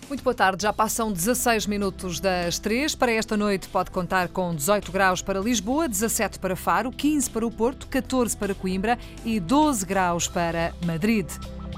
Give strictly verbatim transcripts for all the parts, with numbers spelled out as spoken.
Muito boa tarde, já passam dezasseis minutos das três. Para esta noite pode contar com dezoito graus para Lisboa, dezassete para Faro, quinze para o Porto, catorze para Coimbra e doze graus para Madrid.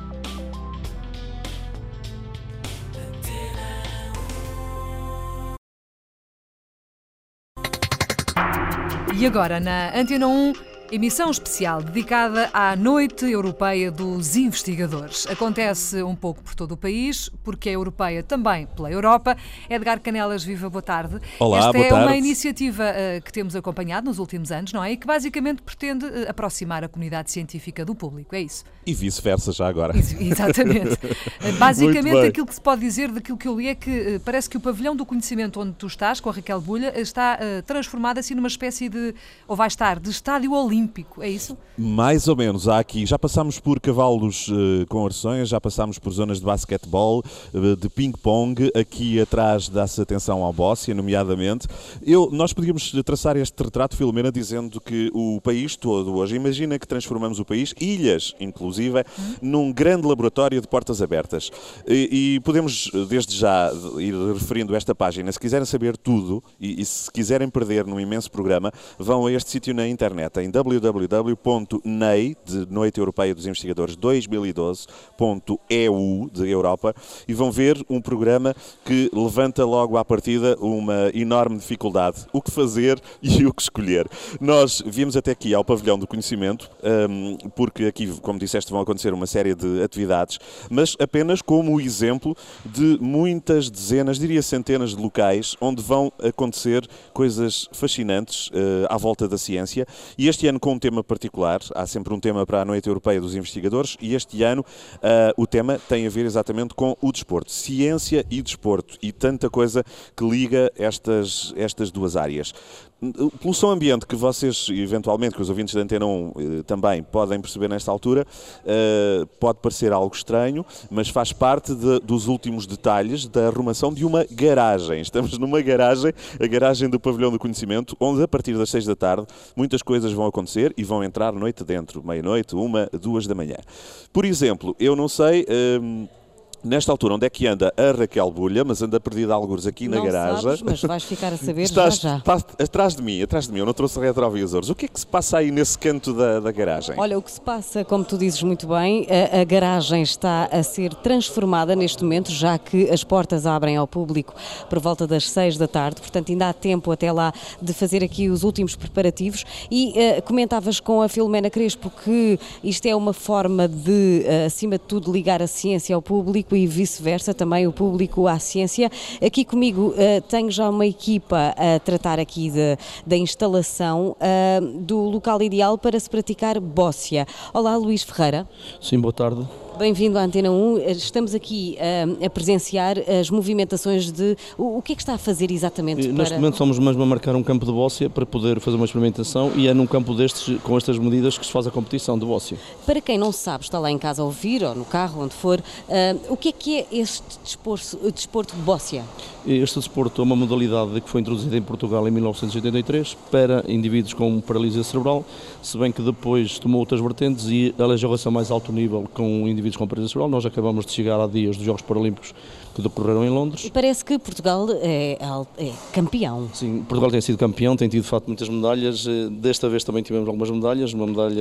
E agora na Antena um, emissão especial dedicada à Noite Europeia dos Investigadores. Acontece um pouco por todo o país, porque é europeia também pela Europa. Edgar Canelas, viva, boa tarde. Olá, Esta boa é tarde. uma iniciativa uh, que temos acompanhado nos últimos anos, não é? E que basicamente pretende uh, aproximar a comunidade científica do público, é isso? E vice-versa já agora. Ex- Exatamente. Uh, basicamente bem. aquilo que se pode dizer daquilo que eu li é que uh, parece que o pavilhão do conhecimento onde tu estás, com a Raquel Bulha, está uh, transformado assim numa espécie de, ou vai estar, de estádio olímpico, é isso? Mais ou menos, há aqui, já passámos por cavalos uh, com arções, já passámos por zonas de basquetebol, uh, de ping-pong, aqui atrás dá-se atenção ao Bóssia, nomeadamente. Eu, nós podíamos traçar este retrato, Filomena, dizendo que o país todo hoje, imagina que transformamos o país, ilhas inclusive, hum. num grande laboratório de portas abertas. E, e podemos, desde já, ir referindo esta página, se quiserem saber tudo e, e se quiserem perder num imenso programa, vão a este sítio na internet, em w w w ponto n e i, de Noite Europeia dos Investigadores dois mil e doze ponto e u, de Europa, e vão ver um programa que levanta logo à partida uma enorme dificuldade, o que fazer e o que escolher. Nós viemos até aqui ao Pavilhão do Conhecimento, um, porque aqui, como disseste, vão acontecer uma série de atividades, mas apenas como exemplo de muitas dezenas, diria centenas de locais, onde vão acontecer coisas fascinantes uh, à volta da ciência, e este ano com um tema particular, há sempre um tema para a Noite Europeia dos Investigadores, e este ano uh, o tema tem a ver exatamente com o desporto, ciência e desporto, e tanta coisa que liga estas, estas duas áreas. Pelo som ambiente que vocês, eventualmente, que os ouvintes da Antena um eh, também podem perceber nesta altura, eh, pode parecer algo estranho, mas faz parte de, dos últimos detalhes da arrumação de uma garagem. Estamos numa garagem, a garagem do Pavilhão do Conhecimento, onde a partir das seis da tarde muitas coisas vão acontecer e vão entrar noite dentro, meia-noite, uma, duas da manhã. Por exemplo, eu não sei... Eh, Nesta altura, onde é que anda a Raquel Bulha, mas anda perdida a algures aqui na não garagem. Sabes, mas vais ficar a saber Estás, já já. Estás atrás de mim, atrás de mim, eu não trouxe retrovisores. O que é que se passa aí nesse canto da, da garagem? Olha, o que se passa, como tu dizes muito bem, a, a garagem está a ser transformada neste momento, já que as portas abrem ao público por volta das seis da tarde, portanto ainda há tempo até lá de fazer aqui os últimos preparativos. E uh, comentavas com a Filomena Crespo que isto é uma forma de, uh, acima de tudo, ligar a ciência ao público e vice-versa, também o público à ciência. Aqui comigo uh, tenho já uma equipa a tratar aqui de, da instalação uh, do local ideal para se praticar bóssia. Olá, Luís Ferreira. Sim, boa tarde. Bem-vindo à Antena um. Estamos aqui uh, a presenciar as movimentações de... O, o que é que está a fazer exatamente? Neste para... momento somos mesmo a marcar um campo de bóssia para poder fazer uma experimentação, e é num campo destes, com estas medidas, que se faz a competição de bóssia. Para quem não sabe, está lá em casa a ouvir, ou no carro, onde for, uh, o que é que é este desporto, desporto de bóssia? Este desporto é uma modalidade que foi introduzida em Portugal em mil novecentos e oitenta e três para indivíduos com paralisia cerebral, se bem que depois tomou outras vertentes e a legislação mais alto nível com indivíduos com paralisia cerebral. Nós acabamos de chegar há dias dos Jogos Paralímpicos que decorreram em Londres. E parece que Portugal é, é campeão. Sim, Portugal tem sido campeão, tem tido de facto muitas medalhas. Desta vez também tivemos algumas medalhas, uma medalha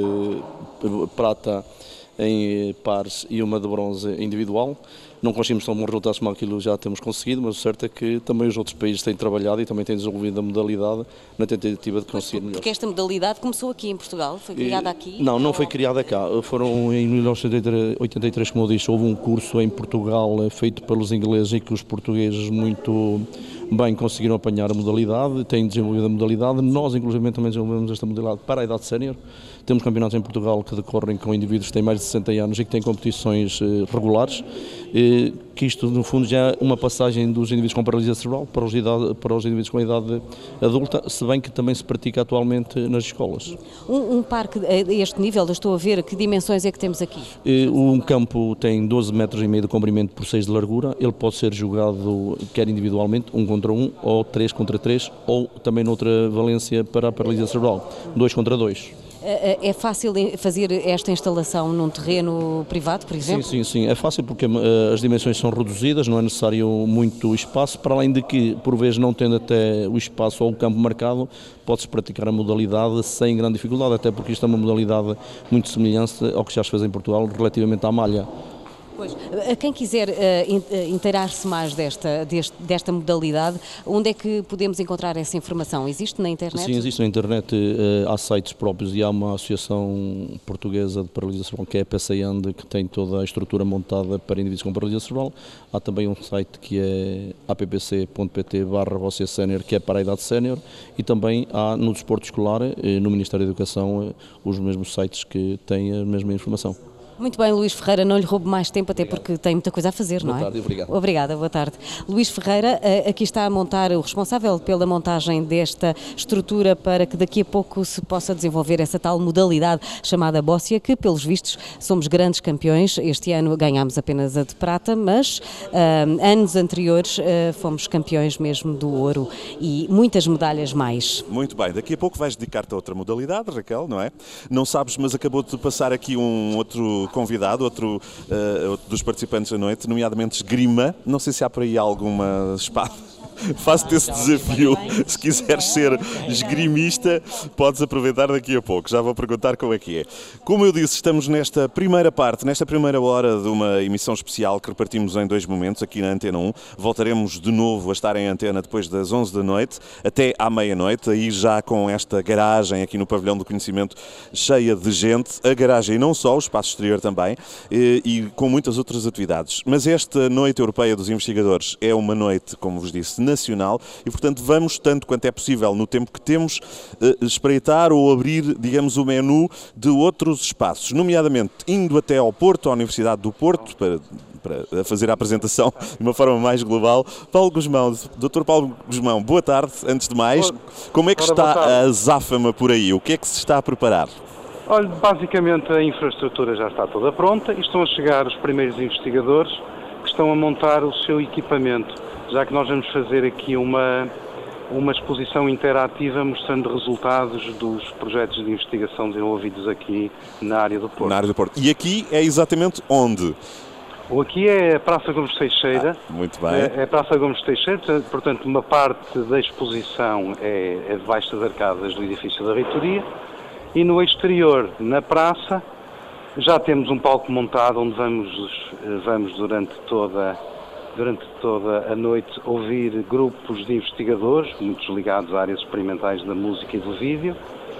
de prata em pares e uma de bronze individual. Não conseguimos tão bons resultados como aquilo já temos conseguido, mas o certo é que também os outros países têm trabalhado e também têm desenvolvido a modalidade na tentativa de conseguir melhor. Porque esta modalidade começou aqui em Portugal? Foi criada aqui? Não, não ou... foi criada cá. Foram em mil novecentos e oitenta e três, como eu disse, houve um curso em Portugal feito pelos ingleses e que os portugueses muito bem conseguiram apanhar a modalidade, têm desenvolvido a modalidade. Nós, inclusive, também desenvolvemos esta modalidade para a idade sénior. Temos campeonatos em Portugal que decorrem com indivíduos que têm mais de sessenta anos e que têm competições eh, regulares, eh, que isto, no fundo, já é uma passagem dos indivíduos com paralisia cerebral para os, idade, para os indivíduos com idade adulta, se bem que também se pratica atualmente nas escolas. Um, um parque a este nível, eu estou a ver, que dimensões é que temos aqui? Eh, um campo tem doze metros e meio de comprimento por seis de largura. Ele pode ser jogado quer individualmente, um contra um, ou três contra três, ou também noutra valência para a paralisia cerebral, dois contra dois. É fácil fazer esta instalação num terreno privado, por exemplo? Sim, sim, sim. É fácil porque as dimensões são reduzidas, não é necessário muito espaço, para além de que, por vezes, não tendo até o espaço ou o campo marcado, pode-se praticar a modalidade sem grande dificuldade, até porque isto é uma modalidade muito semelhante ao que já se fez em Portugal relativamente à malha. Pois, quem quiser uh, inteirar-se mais desta, deste, desta modalidade, onde é que podemos encontrar essa informação? Existe na internet? Sim, existe na internet, uh, há sites próprios e há uma associação portuguesa de paralisia cerebral, que é a P C N, que tem toda a estrutura montada para indivíduos com paralisia cerebral. Há também um site que é appc ponto pt barra você sénior, que é para a idade sénior, e também há no desporto escolar, uh, no Ministério da Educação, uh, os mesmos sites que têm a mesma informação. Muito bem, Luís Ferreira, não lhe roubo mais tempo, até Obrigado. Porque tem muita coisa a fazer, não é? Boa tarde, obrigado. Obrigada, boa tarde. Luís Ferreira, aqui está a montar, o responsável pela montagem desta estrutura para que daqui a pouco se possa desenvolver essa tal modalidade chamada bóssia, que pelos vistos somos grandes campeões. Este ano ganhámos apenas a de prata, mas uh, anos anteriores uh, fomos campeões mesmo do ouro e muitas medalhas mais. Muito bem, daqui a pouco vais dedicar-te a outra modalidade, Raquel, não é? Não sabes, mas acabou de passar aqui um outro convidado, outro, uh, outro dos participantes da noite, nomeadamente esgrima. Não sei se há por aí alguma espada. Faço-te esse desafio. Se quiseres ser esgrimista, podes aproveitar daqui a pouco. Já vou perguntar como é que é. Como eu disse, estamos nesta primeira parte, nesta primeira hora de uma emissão especial que repartimos em dois momentos aqui na Antena um. Voltaremos de novo a estar em antena depois das onze da noite, até à meia-noite, aí já com esta garagem aqui no Pavilhão do Conhecimento cheia de gente. A garagem e não só, o espaço exterior também, e, e com muitas outras atividades. Mas esta Noite Europeia dos Investigadores é uma noite, como vos disse, nacional e, portanto, vamos, tanto quanto é possível no tempo que temos, espreitar ou abrir, digamos, o menu de outros espaços, nomeadamente indo até ao Porto, à Universidade do Porto, para, para fazer a apresentação de uma forma mais global. Paulo Guzmão, doutor Paulo Guzmão, boa tarde, antes de mais. Como é que está a azáfama por aí? O que é que se está a preparar? Olha, basicamente a infraestrutura já está toda pronta e estão a chegar os primeiros investigadores que estão a montar o seu equipamento, já que nós vamos fazer aqui uma, uma exposição interativa mostrando resultados dos projetos de investigação desenvolvidos aqui na área do Porto. Na área do Porto. E aqui é exatamente onde? O aqui é a Praça Gomes Teixeira. Ah, muito bem. É, é a Praça Gomes Teixeira, portanto, uma parte da exposição é, é debaixo das arcadas do edifício da Reitoria. E no exterior, na praça, já temos um palco montado onde vamos, vamos durante toda durante toda a noite ouvir grupos de investigadores, muitos ligados a áreas experimentais da música e do vídeo.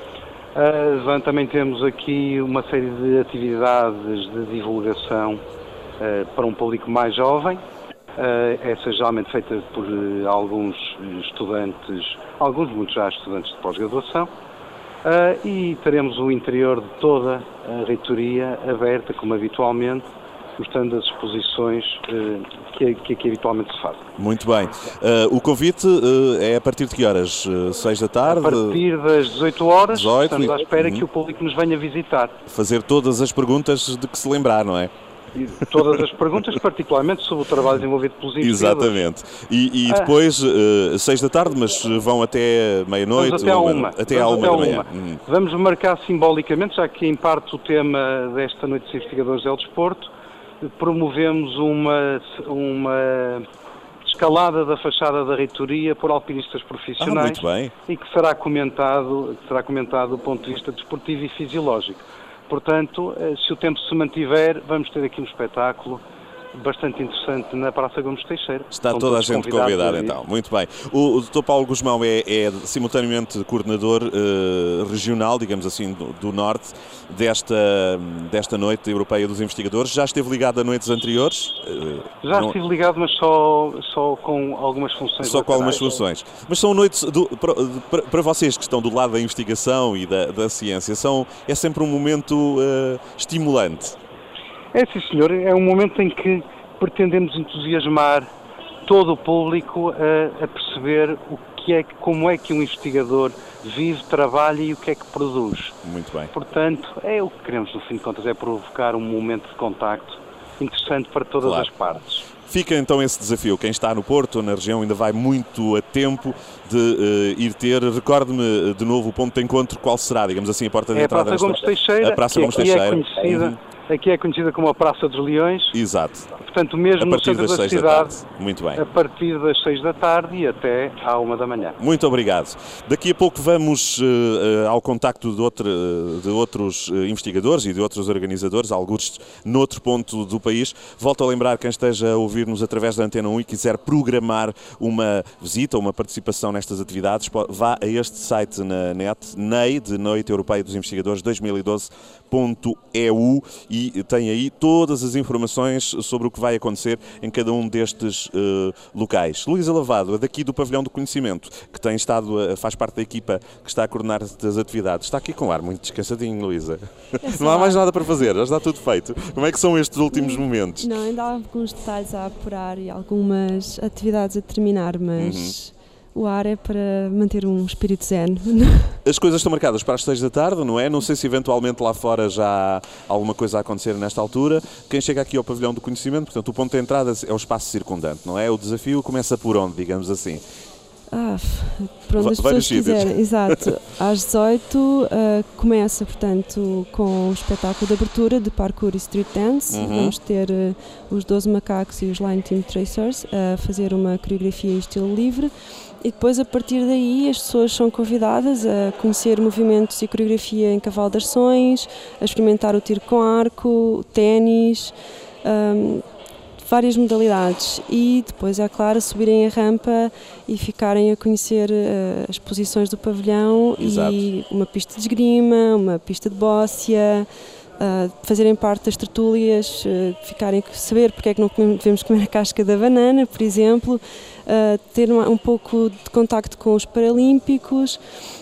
Uh, também temos aqui uma série de atividades de divulgação uh, para um público mais jovem, uh, essa geralmente feita por uh, alguns estudantes, alguns, muitos já estudantes de pós-graduação, uh, e teremos o interior de toda a reitoria aberta, como habitualmente, mostrando as exposições uh, que, que aqui habitualmente se fazem. Muito bem. Uh, o convite uh, é a partir de que horas? Uh, seis da tarde? A partir das dezoito horas, dezoito, estamos à espera uhum. que o público nos venha visitar. Fazer todas as perguntas de que se lembrar, não é? E todas as perguntas, particularmente sobre o trabalho desenvolvido pelos investigadores. Exatamente. E, e depois, uh, seis da tarde, mas vão até meia-noite? Até à uma. Até à uma da manhã. Hum. Vamos marcar simbolicamente, já que em parte o tema desta Noite dos Investigadores é o desporto, promovemos uma, uma escalada da fachada da reitoria por alpinistas profissionais. Ah, muito bem. E que será comentado, que será comentado do ponto de vista desportivo e fisiológico. Portanto, se o tempo se mantiver, vamos ter aqui um espetáculo bastante interessante na Praça Gomes Teixeira. Está São toda a gente convidada, então. Muito bem. O, o doutor Paulo Guzmão é, é simultaneamente coordenador uh, regional, digamos assim, do, do Norte, desta, desta Noite Europeia dos Investigadores. Já esteve ligado a noites anteriores? Uh, Já não... estive ligado, mas só, só com algumas funções. Só com algumas funções. Mas são noites, do, para, para vocês que estão do lado da investigação e da, da ciência, são, é sempre um momento uh, estimulante. É, sim, senhor. É um momento em que pretendemos entusiasmar todo o público a, a perceber o que é, como é que um investigador vive, trabalha e o que é que produz. Muito bem. Portanto, é o que queremos, no fim de contas, é provocar um momento de contacto interessante para todas claro. as partes. Fica então esse desafio. Quem está no Porto, na região, ainda vai muito a tempo de uh, ir ter. Recorde-me de novo o ponto de encontro, qual será, digamos assim, a porta de é entrada? A Praça Gomes Teixeira, a Praça que Gomes aqui Teixeira. É conhecida, uhum. Aqui é conhecida como a Praça dos Leões. Exato. Portanto, mesmo no centro da cidade, muito bem. A partir das seis da tarde e até à uma da manhã. Muito obrigado. Daqui a pouco vamos uh, uh, ao contacto de, outra, de outros uh, investigadores e de outros organizadores, alguns noutro ponto do país. Volto a lembrar quem esteja a ouvir-nos através da Antena um e quiser programar uma visita ou uma participação nestas atividades, vá a este site na net, N E I, de Noite Europeia dos Investigadores dois mil e doze ponto E U, e tem aí todas as informações sobre o que vai acontecer em cada um destes uh, locais. Luísa Lavado, daqui do Pavilhão do Conhecimento, que tem estado a, faz parte da equipa que está a coordenar as atividades. Está aqui com ar muito descansadinho, Luísa. Não há mais nada para fazer, já está tudo feito. Como é que são estes últimos momentos? Não, ainda há alguns detalhes a apurar e algumas atividades a terminar, mas... Uhum. O ar é para manter um espírito zen. As coisas estão marcadas para as seis da tarde, não é? Não sei se eventualmente lá fora já há alguma coisa a acontecer nesta altura. Quem chega aqui ao Pavilhão do Conhecimento, portanto, o ponto de entrada é o espaço circundante, não é? O desafio começa por onde, digamos assim? Ah, por onde as pessoas quiserem. Exato. Às dezoito uh, começa, portanto, com o espetáculo de abertura de parkour e street dance. Uhum. Vamos ter uh, os doze macacos e os Line Team Tracers a fazer uma coreografia em estilo livre. E depois, a partir daí, as pessoas são convidadas a conhecer movimentos e coreografia em cavalo de arções, a experimentar o tiro com arco, o ténis, um, várias modalidades. E depois, é claro, subirem a rampa e ficarem a conhecer uh, as posições do pavilhão. Exato. E uma pista de esgrima, uma pista de bóssia, Uh, fazerem parte das tertúlias, uh, ficarem a saber porque é que não devemos comer a casca da banana, por exemplo, uh, ter um, um pouco de contacto com os paralímpicos.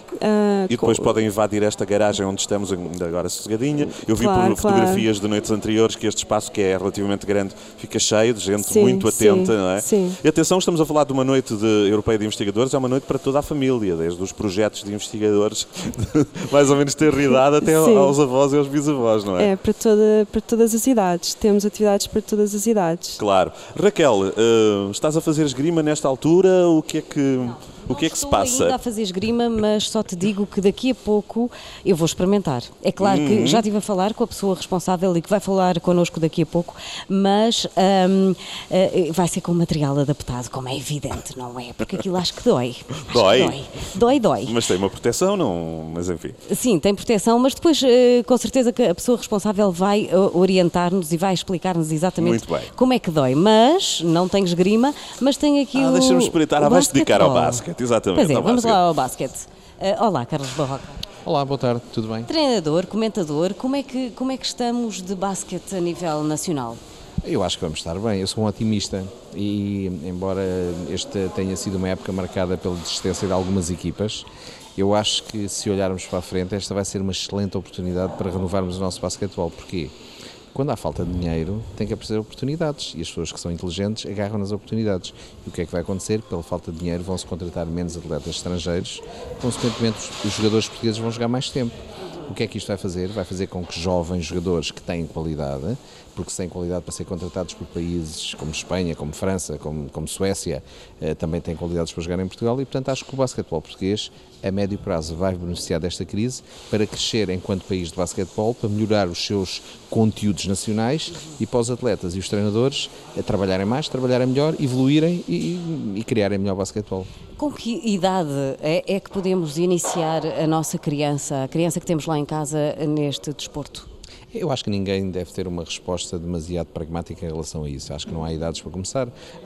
Uh, e depois com... podem invadir esta garagem onde estamos agora sossegadinha. Eu vi claro, por fotografias claro. de noites anteriores que este espaço, que é relativamente grande, fica cheio de gente sim, muito atenta, sim, não é? Sim. E atenção, estamos a falar de uma noite de europeia de investigadores, é uma noite para toda a família, desde os projetos de investigadores, mais ou menos ter idade, até sim. aos avós e aos bisavós, não é? É, para, toda, para todas as idades, temos atividades para todas as idades. Claro. Raquel, uh, estás a fazer esgrima nesta altura? O que é que... Não. O que é que se Estou passa? ainda a fazer esgrima, mas só te digo que daqui a pouco eu vou experimentar. É claro uhum. que já estive a falar com a pessoa responsável e que vai falar connosco daqui a pouco, mas um, uh, vai ser com material adaptado, como é evidente, não é? Porque aquilo acho que dói. Acho dói? Que dói. Dói, dói. Mas tem uma proteção, não? Mas enfim. Sim, tem proteção, mas depois uh, com certeza que a pessoa responsável vai uh, orientar-nos e vai explicar-nos exatamente como é que dói. Mas não tem esgrima, mas tem aqui ah, o. Deixa-me espreitar, ah, vais dedicar ao basquete, exatamente. Pois é, vamos lá ao basquete. Uh, olá, Carlos Barroca. Olá, boa tarde, tudo bem? Treinador, comentador, como é que, como é que estamos de basquete a nível nacional? Eu acho que vamos estar bem, eu sou um otimista e, embora esta tenha sido uma época marcada pela desistência de algumas equipas, eu acho que se olharmos para a frente, esta vai ser uma excelente oportunidade para renovarmos o nosso basquetebol. Porquê? Quando há falta de dinheiro, tem que aparecer oportunidades e as pessoas que são inteligentes agarram nas oportunidades. E o que é que vai acontecer? Pela falta de dinheiro vão-se contratar menos atletas estrangeiros, consequentemente os jogadores portugueses vão jogar mais tempo. O que é que isto vai fazer? Vai fazer com que jovens jogadores que têm qualidade, porque se têm qualidade para ser contratados por países como Espanha, como França, como, como Suécia, eh, também têm qualidades para jogar em Portugal e, portanto, acho que o basquetebol português, a médio prazo, vai beneficiar desta crise para crescer enquanto país de basquetebol, para melhorar os seus conteúdos nacionais e para os atletas e os treinadores a trabalharem mais, trabalharem melhor, evoluírem e, e criarem melhor basquetebol. Com que idade é, é que podemos iniciar a nossa criança, a criança que temos lá em casa, neste desporto? Eu acho que ninguém deve ter uma resposta demasiado pragmática em relação a isso. Acho que não há idades para começar.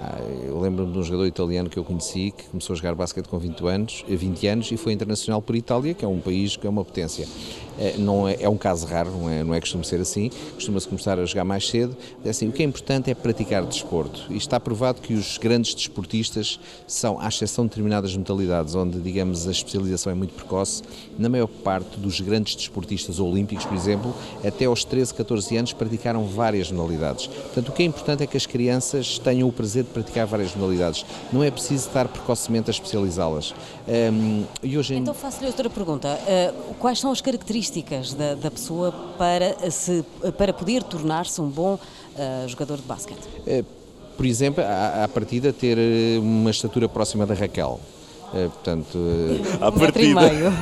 Eu lembro-me de um jogador italiano que eu conheci, que começou a jogar basquete com vinte anos, vinte anos e foi internacional por Itália, que é um país que é uma potência. Não é, é um caso raro, não é, não é costume ser assim, costuma-se começar a jogar mais cedo. É assim, o que é importante é praticar desporto. E está provado que os grandes desportistas são, à exceção de determinadas modalidades, onde, digamos, a especialização é muito precoce, na maior parte dos grandes desportistas olímpicos, por exemplo, até aos treze, catorze anos praticaram várias modalidades. Portanto, o que é importante é que as crianças tenham o prazer de praticar várias modalidades. Não é preciso estar precocemente a especializá-las. Um, e hoje em... Então faço-lhe outra pergunta. Uh, quais são as características Da, da pessoa para, se, para poder tornar-se um bom uh, jogador de basquete? É, por exemplo, à, à partida ter uma estatura próxima da Raquel. Uh, portanto, uh, à partida,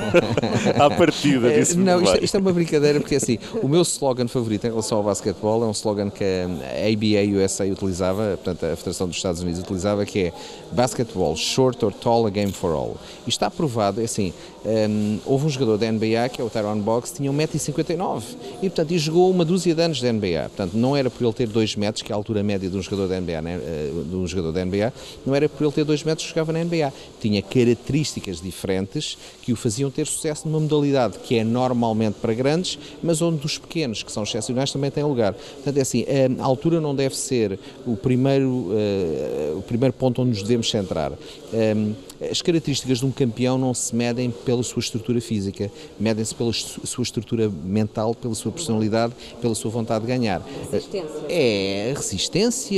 à partida disse não, isto, isto é uma brincadeira, porque assim, o meu slogan favorito em relação ao basquetebol é um slogan que a A B A U S A utilizava, portanto a Federação dos Estados Unidos utilizava, que é Basketball, short or tall, a game for all. E está provado, é assim, um, houve um jogador da N B A, que é o Tyrone Box, tinha um metro e cinquenta e nove e, portanto, e jogou uma dúzia de anos da N B A. Portanto, não era por ele ter dois metros, que é a altura média de um jogador da N B A, né? de um jogador da N B A, não era por ele ter dois metros que jogava na N B A. Tinha características diferentes que o faziam ter sucesso numa modalidade que é normalmente para grandes, mas onde os pequenos, que são excepcionais, também têm lugar. Portanto, é assim, a altura não deve ser o primeiro, uh, o primeiro ponto onde nos devemos centrar. Um, as características de um campeão não se medem pela sua estrutura física, medem-se pela sua estrutura mental, pela sua personalidade, pela sua vontade de ganhar. Resistência. É resistência,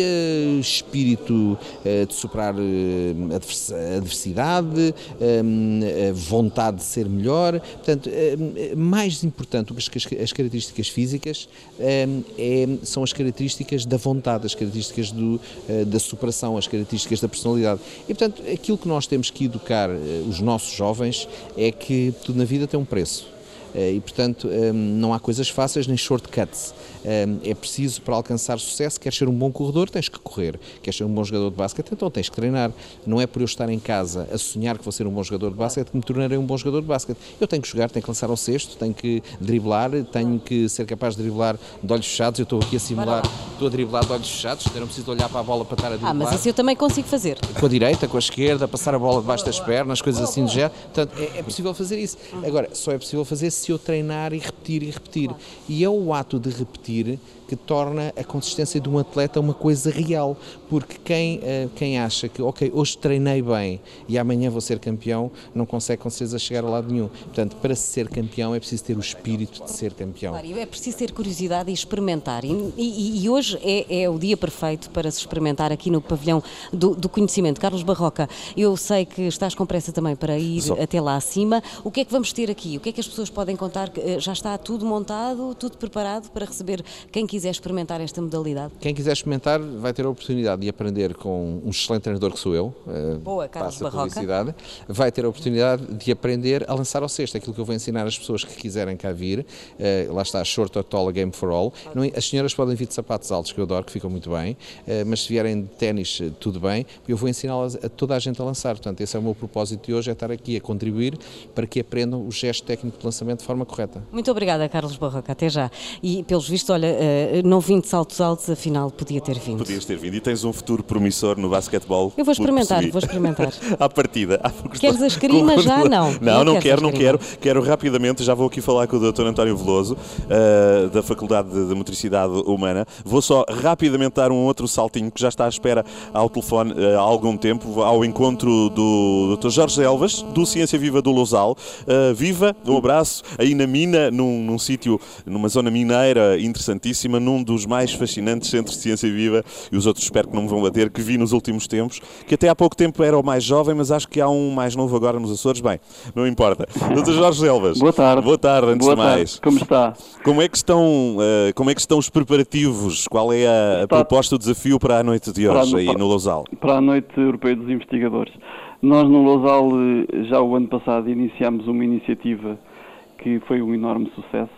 espírito uh, de superar uh, adversidade, um, vontade de ser melhor. Portanto, um, mais importante do que as, as características físicas um, é, são as características da vontade, as características do, uh, da superação, as características da personalidade. E, portanto, aquilo que nós temos que educar uh, os nossos jovens é que tudo na vida tem um preço. E, portanto, não há coisas fáceis nem shortcuts. É preciso, para alcançar sucesso, queres ser um bom corredor, tens que correr. Queres ser um bom jogador de basquete, então tens que treinar. Não é por eu estar em casa a sonhar que vou ser um bom jogador de basquete que me tornarei um bom jogador de basquete. Eu tenho que jogar, tenho que lançar ao cesto, tenho que driblar, tenho que ser capaz de driblar de olhos fechados. Eu estou aqui a simular, estou a driblar de olhos fechados, eu não preciso de olhar para a bola para estar a driblar. Ah, mas isso eu também consigo fazer. Com a direita, com a esquerda, passar a bola debaixo das pernas, coisas assim do género. Portanto, é, é possível fazer isso. Agora, só é possível fazer se eu treinar e repetir e repetir. E é o ato de repetir que torna a consistência de um atleta uma coisa real, porque quem, quem acha que, ok, hoje treinei bem e amanhã vou ser campeão, não consegue com certeza chegar a lado nenhum. Portanto, para ser campeão é preciso ter o espírito de ser campeão. Claro, é preciso ter curiosidade e experimentar. E, e, e hoje é, é o dia perfeito para se experimentar aqui no pavilhão do, do conhecimento. Carlos Barroca, eu sei que estás com pressa também para ir Só. até lá acima. O que é que vamos ter aqui? O que é que as pessoas podem contar? Já está tudo montado, tudo preparado para receber quem quiser experimentar esta modalidade? Quem quiser experimentar vai ter a oportunidade de aprender com um excelente treinador que sou eu. Boa, Carlos Barroca. Vai ter a oportunidade de aprender a lançar ao cesto, aquilo que eu vou ensinar às pessoas que quiserem cá vir. Lá está, short or tall, a game for all. As senhoras podem vir de sapatos altos, que eu adoro, que ficam muito bem, mas se vierem de ténis, tudo bem. Eu vou ensiná-las a toda a gente a lançar. Portanto, esse é o meu propósito de hoje, é estar aqui a contribuir para que aprendam o gesto técnico de lançamento de forma correta. Muito obrigada, Carlos Barroca. Até já. E, pelos vistos, olha, não vim de saltos altos, afinal podia ter vindo. Podias ter vindo. E tens um futuro promissor no basquetebol. Eu vou experimentar, vou experimentar. À partida. Queres a esgrima já? Não. Não, não, não quero, não quero. Quero rapidamente, já vou aqui falar com o doutor António Veloso, uh, da Faculdade de Motricidade Humana. Vou só rapidamente dar um outro saltinho, que já está à espera ao telefone uh, há algum tempo, ao encontro do doutor Jorge Elvas, do Ciência Viva do Lousal. Uh, viva, um abraço, aí na mina, num, num sítio, numa zona mineira interessantíssima, num dos mais fascinantes centros de ciência viva, e os outros espero que não me vão bater, que vi nos últimos tempos, que até há pouco tempo era o mais jovem, mas acho que há um mais novo agora nos Açores. Bem, não importa. doutor Jorge Elvas. Boa tarde. Boa tarde, antes Boa de tarde. mais. Como está? Como é que estão, uh, como é que estão os preparativos? Qual é a, a está... proposta, o desafio para a noite de hoje, para, aí para, no Lousal? Para a Noite Europeia dos Investigadores. Nós no Lousal, já o ano passado, iniciámos uma iniciativa que foi um enorme sucesso,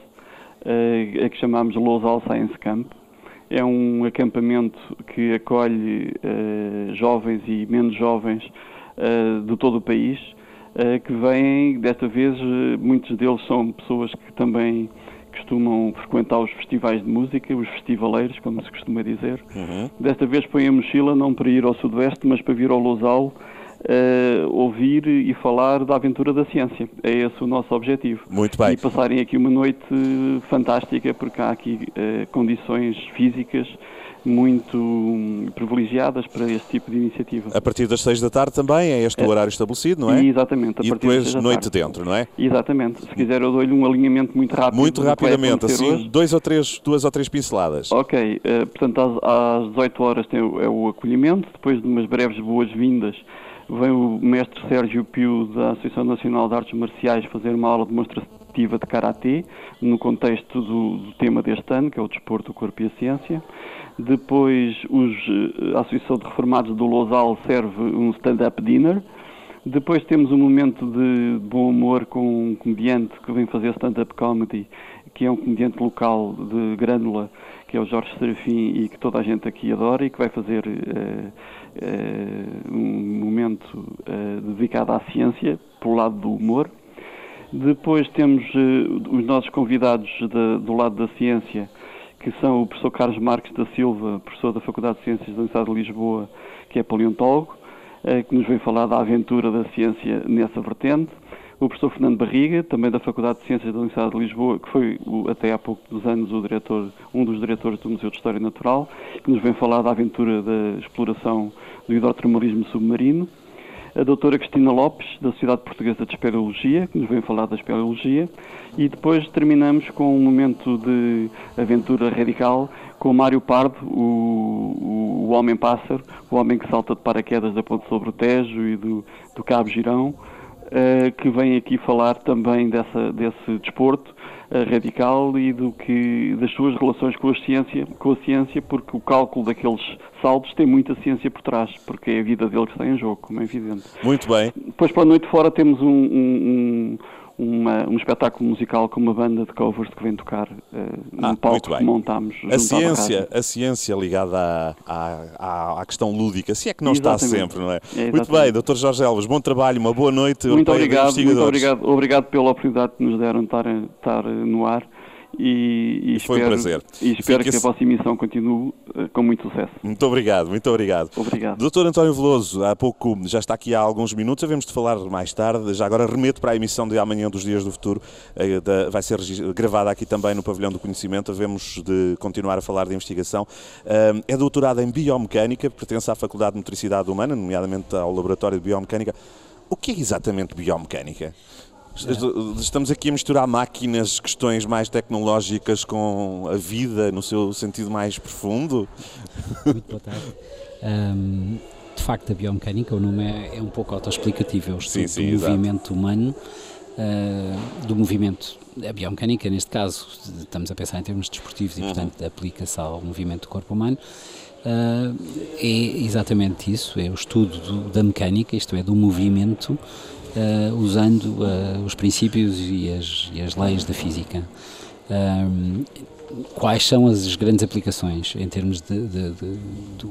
a que chamámos Lousal Science Camp. É um acampamento que acolhe uh, jovens e menos jovens uh, de todo o país, uh, que vêm, desta vez, uh, muitos deles são pessoas que também costumam frequentar os festivais de música, os festivaleiros, como se costuma dizer. Uhum. Desta vez põem a mochila não para ir ao Sudoeste, mas para vir ao Lousal, Uh, ouvir e falar da aventura da ciência. É esse o nosso objetivo. Muito bem. E passarem aqui uma noite uh, fantástica, porque há aqui uh, condições físicas muito um, privilegiadas para este tipo de iniciativa. A partir das seis da tarde também é este é. o horário estabelecido, não é? Exatamente. A e partir depois das seis noite da tarde. dentro, não é? Exatamente. Se quiser eu dou-lhe um alinhamento muito rápido. Muito rapidamente, assim, dois ou três, duas ou três pinceladas. Ok. Uh, portanto, às, às dezoito horas tem o, é o acolhimento, depois de umas breves boas-vindas vem o mestre Sérgio Pio, da Associação Nacional de Artes Marciais, fazer uma aula demonstrativa iniciativa de Karatê, no contexto do, do tema deste ano, que é o desporto, o corpo e a ciência. Depois, os, a Associação de Reformados do Lousal serve um stand-up dinner. Depois temos um momento de bom humor com um comediante que vem fazer stand-up comedy, que é um comediante local de Grândola, que é o Jorge Serafim, e que toda a gente aqui adora, e que vai fazer uh, uh, um momento uh, dedicado à ciência, pelo lado do humor. Depois temos uh, os nossos convidados de, do lado da ciência, que são o professor Carlos Marques da Silva, professor da Faculdade de Ciências da Universidade de Lisboa, que é paleontólogo, uh, que nos vem falar da aventura da ciência nessa vertente. O professor Fernando Barriga, também da Faculdade de Ciências da Universidade de Lisboa, que foi até há poucos anos o diretor, um dos diretores do Museu de História Natural, que nos vem falar da aventura da exploração do hidrotermalismo submarino. A doutora Cristina Lopes, da Sociedade Portuguesa de Espeleologia, que nos vem falar da espeleologia. E depois terminamos com um momento de aventura radical com o Mário Pardo, o, o, o homem-pássaro, o homem que salta de paraquedas da Ponte sobre o Tejo e do, do Cabo Girão, Uh, que vem aqui falar também dessa, desse desporto uh, radical e do que, das suas relações com a, ciência, com a ciência, porque o cálculo daqueles saltos tem muita ciência por trás, porque é a vida dele que está em jogo, como é evidente. Muito bem. Depois, para a noite fora, temos um, um, uma, um espetáculo musical com uma banda de covers que vem tocar uh, num ah, palco que montámos. A ciência, a ciência ligada à, à, à questão lúdica, se é que não exatamente. Está sempre, não é? é muito bem, doutor Jorge Elvas, bom trabalho, uma boa noite. Muito obrigado, muito obrigado, obrigado pela oportunidade que nos deram de estar, estar no ar. E, e, e foi espero, um prazer. E espero que a vossa emissão continue uh, com muito sucesso. Muito obrigado, muito obrigado. Obrigado. doutor António Veloso, há pouco, já está aqui há alguns minutos, havemos de falar mais tarde, já agora remeto para a emissão de amanhã dos Dias do Futuro, uh, da, vai ser gravada aqui também no Pavilhão do Conhecimento, havemos de continuar a falar de investigação. Uh, é doutorado em Biomecânica, pertence à Faculdade de Motricidade Humana, nomeadamente ao Laboratório de Biomecânica. O que é exatamente biomecânica? Estamos aqui a misturar máquinas, questões mais tecnológicas com a vida no seu sentido mais profundo? Muito boa tarde. Um, de facto, a biomecânica, o nome é, é um pouco autoexplicativo, é o estudo sim, sim, do exato. movimento humano, uh, do movimento, a biomecânica, neste caso, estamos a pensar em termos desportivos e, uhum. portanto, aplica-se ao movimento do corpo humano. Uh, é exatamente isso, é o estudo do, da mecânica, isto é, do movimento, Uh, usando uh, os princípios e as, e as leis da física. Um, quais são as grandes aplicações em termos de, de, de, do,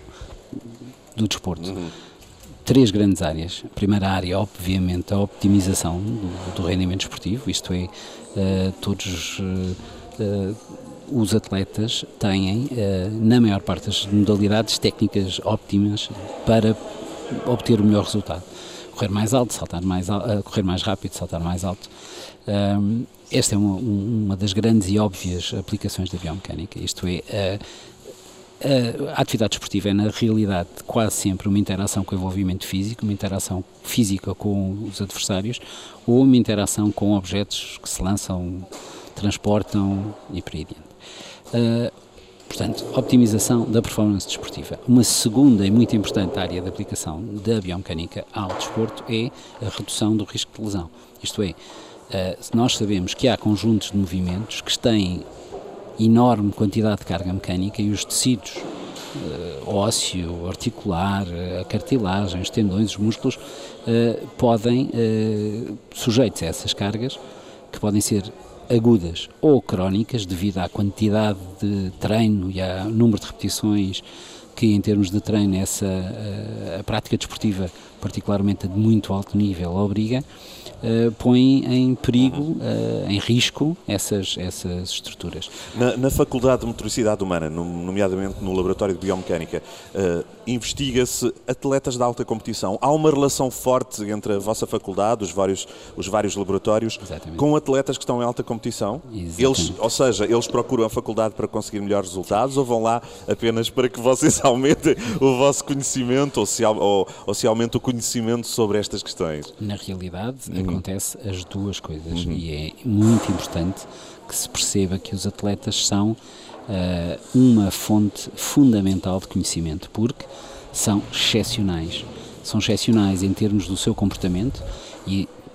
do desporto? Uhum. Três grandes áreas. A primeira área, obviamente, a optimização do, do rendimento esportivo, isto é, uh, todos uh, uh, os atletas têm, uh, na maior parte das modalidades, técnicas óptimas para obter o melhor resultado. Correr mais alto, saltar mais alto, correr mais rápido, saltar mais alto. Um, esta é uma, uma das grandes e óbvias aplicações da biomecânica, isto é, a, a atividade esportiva é na realidade quase sempre uma interação com o envolvimento físico, uma interação física com os adversários ou uma interação com objetos que se lançam, transportam e por aí adiante. Uh, Portanto, optimização da performance desportiva. Uma segunda e muito importante área de aplicação da biomecânica ao desporto é a redução do risco de lesão. Isto é, nós sabemos que há conjuntos de movimentos que têm enorme quantidade de carga mecânica e os tecidos ósseo, articular, a cartilagem, os tendões, os músculos podem, sujeitos a essas cargas, que podem ser agudas ou crónicas, devido à quantidade de treino e ao número de repetições que, em termos de treino, essa, a, a prática desportiva, particularmente de muito alto nível, obriga, uh, põe em perigo, uh, em risco, essas, essas estruturas. Na, na Faculdade de Motricidade Humana, nomeadamente no Laboratório de Biomecânica, uh, investiga-se atletas de alta competição. Há uma relação forte entre a vossa faculdade, os vários, os vários laboratórios, exatamente, com atletas que estão em alta competição? Eles, ou seja, eles procuram a faculdade para conseguir melhores resultados ou vão lá apenas para que vocês aumentem o vosso conhecimento ou se, ou, ou se aumente o conhecimento sobre estas questões? Na realidade, uhum, acontece as duas coisas, uhum, e é muito importante que se perceba que os atletas são Uh, uma fonte fundamental de conhecimento, porque são excepcionais. São excepcionais em termos do seu comportamento e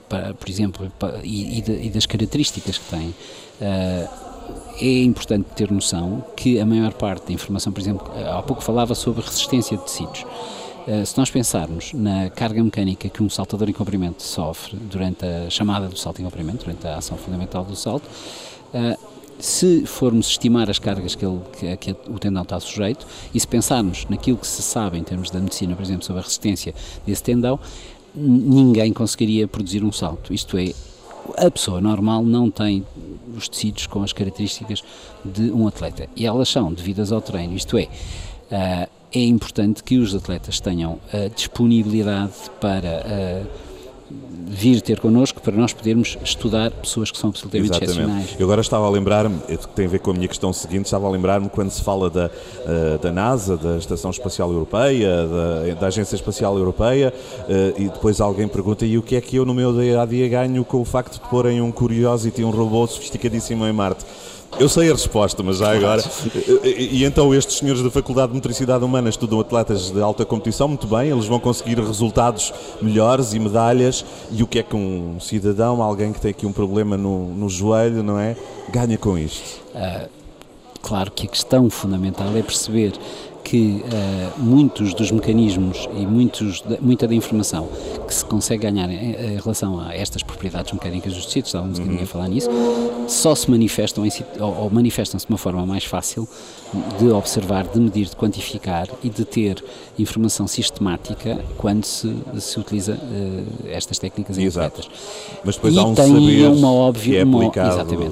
para, por exemplo, para, e, e das características que têm. Uh, é importante ter noção que a maior parte da informação, por exemplo, há pouco falava sobre resistência de tecidos. Uh, se nós pensarmos na carga mecânica que um saltador em comprimento sofre durante a chamada do salto em comprimento, durante a ação fundamental do salto, uh, se formos estimar as cargas que, ele, que, que o tendão está sujeito e se pensarmos naquilo que se sabe em termos da medicina, por exemplo, sobre a resistência desse tendão, ninguém conseguiria produzir um salto. Isto é, a pessoa normal não tem os tecidos com as características de um atleta e elas são devidas ao treino. Isto é, uh, é importante que os atletas tenham a disponibilidade para uh, vir ter connosco, para nós podermos estudar pessoas que são absolutamente Exatamente. excepcionais. Eu agora estava a lembrar-me, que tem a ver com a minha questão seguinte, estava a lembrar-me quando se fala da, uh, da NASA, da Estação Espacial Europeia, da, da Agência Espacial Europeia, uh, e depois alguém pergunta, e o que é que eu no meu dia a dia ganho com o facto de porem um Curiosity, um robô sofisticadíssimo em Marte? Eu sei a resposta, mas já agora. E, e então estes senhores da Faculdade de Motricidade Humana estudam atletas de alta competição, muito bem, eles vão conseguir resultados melhores e medalhas. E o que é que um cidadão, alguém que tem aqui um problema no, no joelho, não é, ganha com isto? Uh, claro que a questão fundamental é perceber que uh, muitos dos mecanismos e muitos, muita da informação que se consegue ganhar em, em relação a estas propriedades mecânicas dos tecidos, estávamos uhum. a falar nisso, só se manifestam em, ou, ou manifestam-se de uma forma mais fácil de observar, de medir, de quantificar e de ter informação sistemática quando se, se utiliza uh, estas técnicas em atletas. Mas depois e há um tem saber uma óbvia, que é aplicado. Uma, exatamente.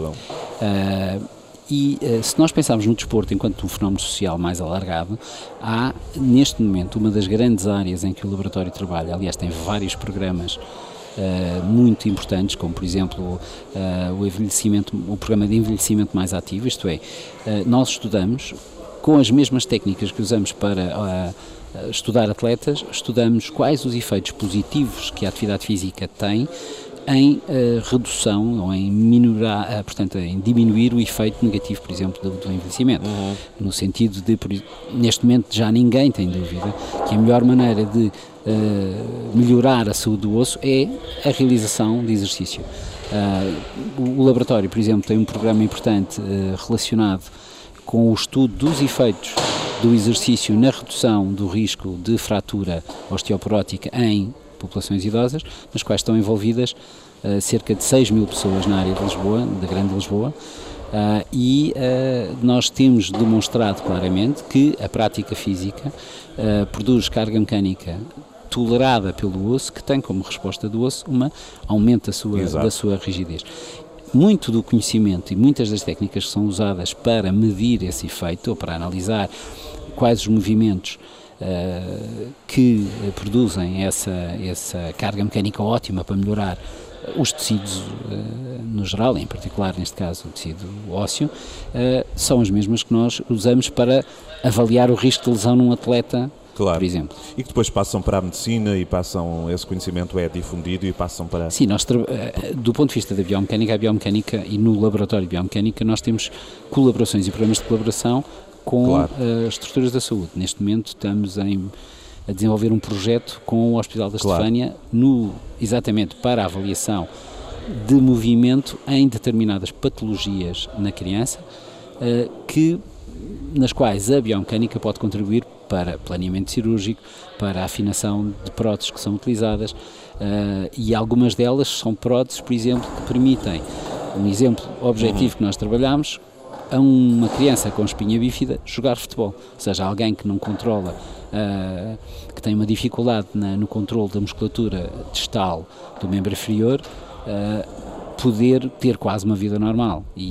Uh, E uh, se nós pensarmos no desporto enquanto um fenómeno social mais alargado, há neste momento uma das grandes áreas em que o laboratório trabalha, aliás tem vários programas uh, muito importantes, como por exemplo uh, o envelhecimento, o programa de envelhecimento mais ativo, isto é, uh, nós estudamos com as mesmas técnicas que usamos para uh, estudar atletas, estudamos quais os efeitos positivos que a atividade física tem em uh, redução ou em minorar, uh, portanto, em diminuir o efeito negativo, por exemplo, do, do envelhecimento. Uhum. No sentido de, por, neste momento já ninguém tem dúvida que a melhor maneira de uh, melhorar a saúde do osso é a realização de exercício. Uh, o, o laboratório, por exemplo, tem um programa importante uh, relacionado com o estudo dos efeitos do exercício na redução do risco de fratura osteoporótica em populações idosas, nas quais estão envolvidas uh, cerca de seis mil pessoas na área de Lisboa, da Grande Lisboa, uh, e uh, nós temos demonstrado claramente que a prática física uh, produz carga mecânica tolerada pelo osso, que tem como resposta do osso uma aumento da sua, da sua rigidez. Muito do conhecimento e muitas das técnicas que são usadas para medir esse efeito, ou para analisar quais os movimentos Uh, que uh, produzem essa, essa carga mecânica ótima para melhorar os tecidos uh, no geral, em particular neste caso o tecido ósseo, uh, são as mesmas que nós usamos para avaliar o risco de lesão num atleta, claro. Por exemplo. E que depois passam para a medicina e passam, esse conhecimento é difundido e passam para... Sim, nós, uh, do ponto de vista da biomecânica, a biomecânica e no laboratório de biomecânica nós temos colaborações e programas de colaboração com claro. uh, as estruturas da saúde. Neste momento estamos em, a desenvolver um projeto com o Hospital da claro. Estefânia no, exatamente para a avaliação de movimento em determinadas patologias na criança, uh, que, nas quais a biomecânica pode contribuir para planeamento cirúrgico, para a afinação de próteses que são utilizadas, uh, e algumas delas são próteses, por exemplo, que permitem, um exemplo objetivo uhum. que nós trabalhamos, a uma criança com espinha bífida jogar futebol, ou seja, alguém que não controla, uh, que tem uma dificuldade na, no controle da musculatura distal do membro inferior, uh, poder ter quase uma vida normal. E,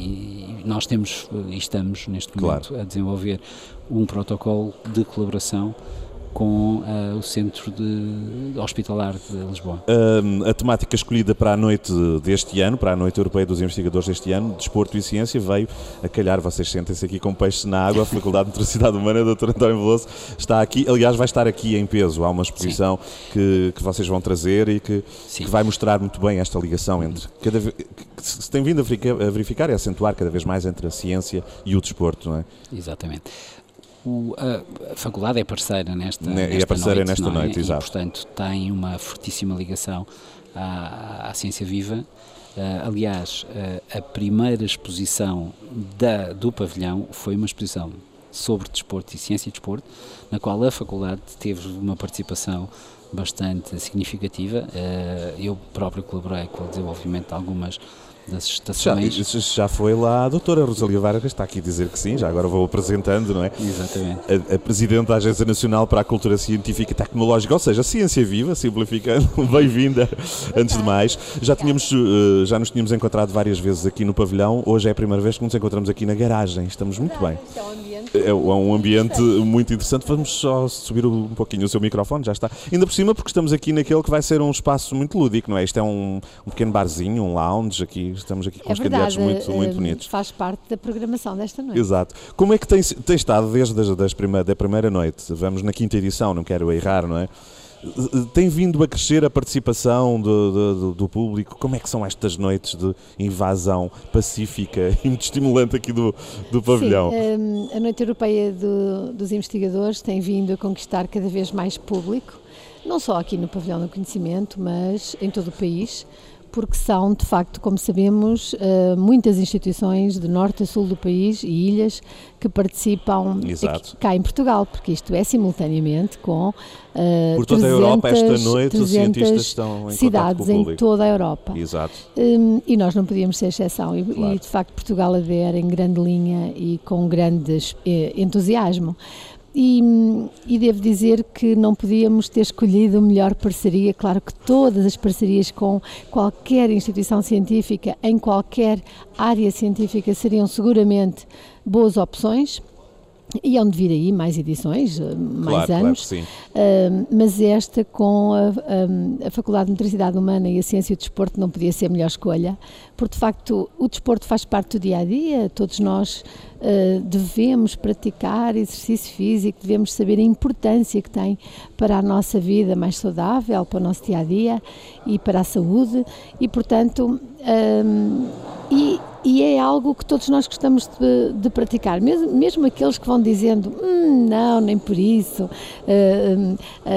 e nós temos e estamos neste momento claro. A desenvolver um protocolo de colaboração com uh, o Centro de, de Hospitalar de Lisboa. Um, a temática escolhida para a noite deste ano, para a Noite Europeia dos Investigadores deste ano, Desporto e Ciência, veio a calhar. Vocês sentem-se aqui com peixes na água. A Faculdade de Motricidade Humana, doutor António Veloso, está aqui. Aliás, vai estar aqui em peso. Há uma exposição que, que vocês vão trazer e que, que vai mostrar muito bem esta ligação entre... Cada vez, que se tem vindo a verificar e a acentuar cada vez mais entre a ciência e o desporto, não é? Exatamente. O, a, a faculdade é parceira nesta, ne, nesta é parceira noite, nesta noite, é? exato. E, portanto, tem uma fortíssima ligação à, à ciência viva. Uh, aliás, uh, a primeira exposição da, do pavilhão foi uma exposição sobre desporto e ciência e desporto, na qual a faculdade teve uma participação bastante significativa. Uh, eu próprio colaborei com o desenvolvimento de algumas das estações. Já, já foi lá a doutora Rosalia Vargas, está aqui a dizer que sim, já agora vou apresentando, não é? Exatamente. A, a Presidente da Agência Nacional para a Cultura Científica e Tecnológica, ou seja, ciência viva, simplificando, bem-vinda, antes de mais. Já, tínhamos, já nos tínhamos encontrado várias vezes aqui no pavilhão, hoje é a primeira vez que nos encontramos aqui na garagem, estamos muito bem. É um ambiente muito interessante, vamos só subir um pouquinho o seu microfone, já está. Ainda por cima porque estamos aqui naquele que vai ser um espaço muito lúdico, não é? Isto é um, um pequeno barzinho, um lounge aqui. Estamos aqui com é os verdade, candidatos muito, muito bonitos. Faz parte da programação desta noite. Exato. Como é que tem, tem estado desde as, das prima, da primeira noite? Vamos na quinta edição, não quero errar, não é? Tem vindo a crescer a participação do, do, do público? Como é que são estas noites de invasão pacífica e muito estimulante aqui do, do pavilhão? Sim, a Noite Europeia do, dos Investigadores tem vindo a conquistar cada vez mais público, não só aqui no Pavilhão do Conhecimento, mas em todo o país, porque são, de facto, como sabemos, muitas instituições de norte a sul do país e ilhas que participam aqui, cá em Portugal, porque isto é simultaneamente com uh, por toda trezentas, a Europa esta noite os cientistas estão em cidades com o público. Em toda a Europa. Exato. Um, e nós não podíamos ser exceção e, claro. e de facto Portugal adere em grande linha e com grande eh, entusiasmo. E, e devo dizer que não podíamos ter escolhido melhor parceria. Claro que todas as parcerias com qualquer instituição científica, em qualquer área científica, seriam seguramente boas opções. E hão de vir aí mais edições, mais claro, anos, claro, sim. Uh, mas esta com a, a, a Faculdade de Motricidade Humana e a Ciência e o Desporto não podia ser a melhor escolha, porque de facto o desporto faz parte do dia-a-dia, todos nós uh, devemos praticar exercício físico, devemos saber a importância que tem para a nossa vida mais saudável, para o nosso dia-a-dia e para a saúde e portanto... Um, e, e é algo que todos nós gostamos de, de praticar, mesmo, mesmo aqueles que vão dizendo hum, não, nem por isso, uh, uh,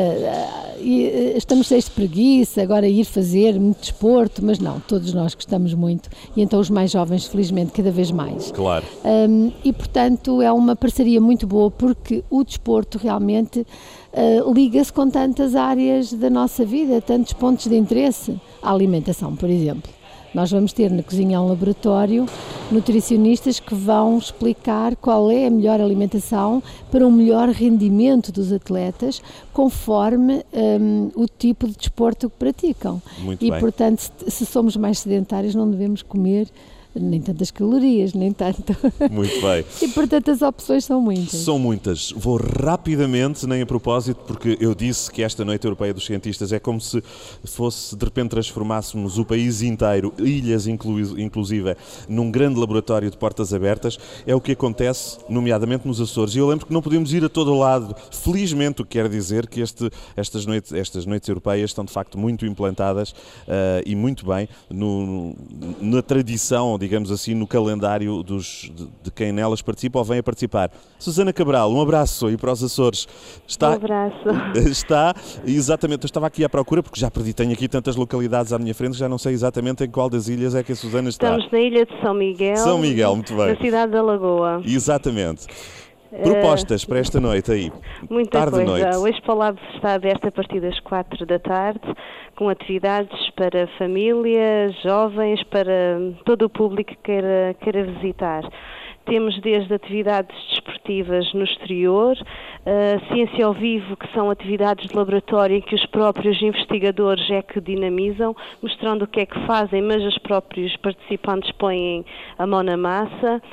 uh, estamos cheios de preguiça, agora ir fazer muito desporto, mas não, todos nós gostamos muito e então os mais jovens, felizmente, cada vez mais. Claro. Um, e portanto é uma parceria muito boa porque o desporto realmente uh, liga-se com tantas áreas da nossa vida, tantos pontos de interesse, a alimentação, por exemplo. Nós vamos ter na cozinha um laboratório nutricionistas que vão explicar qual é a melhor alimentação para um melhor rendimento dos atletas conforme um, o tipo de desporto que praticam. Muito e, bem. portanto, se, se somos mais sedentários não devemos comer nem tantas calorias, nem tanto. Muito bem. E portanto as opções são muitas. São muitas. Vou rapidamente, nem a propósito, porque eu disse que esta Noite Europeia dos Cientistas é como se fosse, de repente, transformássemos o país inteiro, ilhas inclu inclusive, num grande laboratório de portas abertas. É o que acontece, nomeadamente nos Açores. E eu lembro que não podemos ir a todo lado. Felizmente, o que quer dizer que este, estas, noites, estas noites europeias estão, de facto, muito implantadas uh, e muito bem no, na tradição, digamos assim, no calendário dos, de, de quem nelas participa ou vem a participar. Susana Cabral, um abraço aí para os Açores. Está, um abraço. Está, exatamente, eu estava aqui à procura, porque já perdi, tenho aqui tantas localidades à minha frente, já não sei exatamente em qual das ilhas é que a Susana está. Estamos na ilha de São Miguel, São Miguel, muito bem. na cidade da Lagoa. Exatamente. Propostas uh, para esta noite aí? Muita tarde coisa. Noite. O Expo Lab está aberto a partir das quatro da tarde, com atividades para família, jovens, para todo o público que queira, queira visitar. Temos desde atividades desportivas no exterior, uh, ciência ao vivo, que são atividades de laboratório em que os próprios investigadores é que dinamizam, mostrando o que é que fazem, mas os próprios participantes põem a mão na massa.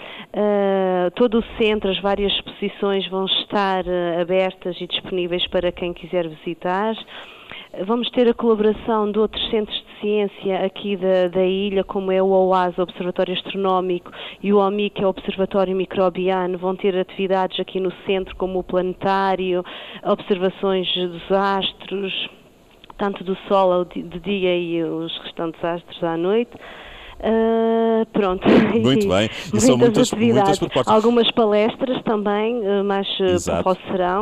Uh, todo o centro, as várias exposições vão estar uh, abertas e disponíveis para quem quiser visitar. Vamos ter a colaboração de outros centros de ciência aqui da, da ilha, como é o OAS, o Observatório Astronómico, e o O M I, que é o Observatório Microbiano. Vão ter atividades aqui no centro, como o planetário, observações dos astros, tanto do Sol de dia e os restantes astros à noite. Uh, pronto. Muito e bem. E são muitas, muitas propostas. Algumas palestras também, uh, mais uh, para o serão,